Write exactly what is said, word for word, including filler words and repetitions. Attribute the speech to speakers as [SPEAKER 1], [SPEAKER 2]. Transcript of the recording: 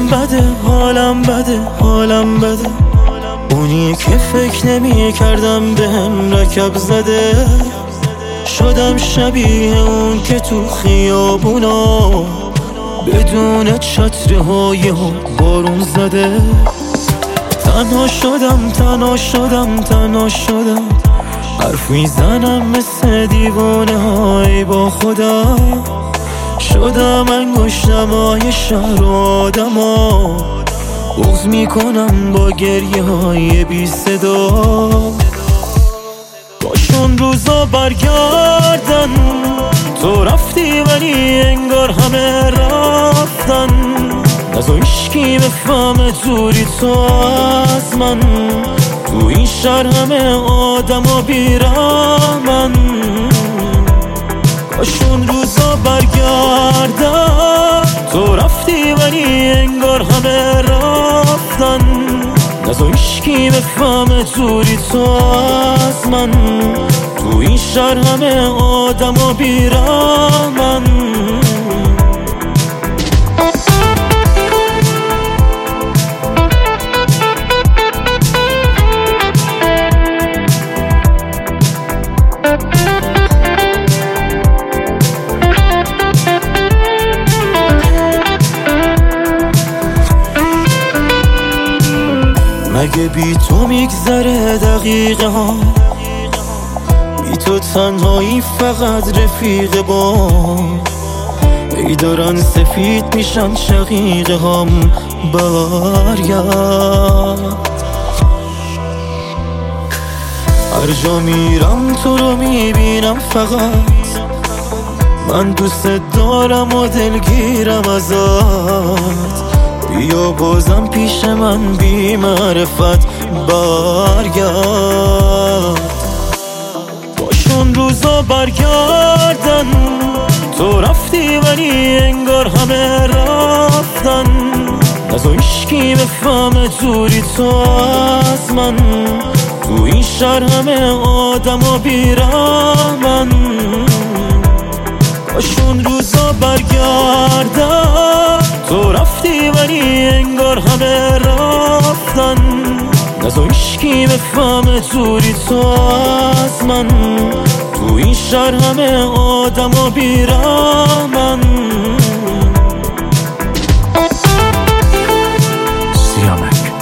[SPEAKER 1] حالم بده حالم بده حالم بده، اونی که فکر نمی کردم بهم رکب زده. شدم شبیه اون که تو خیابونا بدون چتره های بارون زده. تنها شدم تنها شدم تنها شدم، حرف میزنم مثل دیوانه های با خودم. شدم انگشتم های شهر آدم ها، بغض میکنم با گریه های بی صدا. کاشون روزا برگردن، تو رفتی ولی انگار همه رفتن. نزا هیچکی بفهمه دوری تو از من، تو این شهر همه آدم ها بیرحمن. کاشون روزا برگردن، تو رفتی ولی انگار همه رفتن. نزا هیچکی بفهمه دوری تو از من، تو این شهر همه آدم ها بیرحمن. مگه بی تو میگذره دقیقه ها، بی تو تنهایی فقط رفیقه با. ای دارن سفید میشن شقیقه هم، برگرد. هر جا میرم تو رو میبینم فقط، من دوست دارم و دلگیرم ازت. بیا بازم پیش من بی معرفت برگرد. باشون روزا برگردن، تو رفتی ولی انگار همه رفتن. نزا هیچکی بفهمه دوری تو از من، تو این شهر همه آدم ها بیرحمن. باشون روزا برگردن، تو رفتی ولی انگار همه رفتن. نزا هیچکی بفهمه دوری تو از من، تو این شهر همه آدم ها بیرحمن.
[SPEAKER 2] سیامک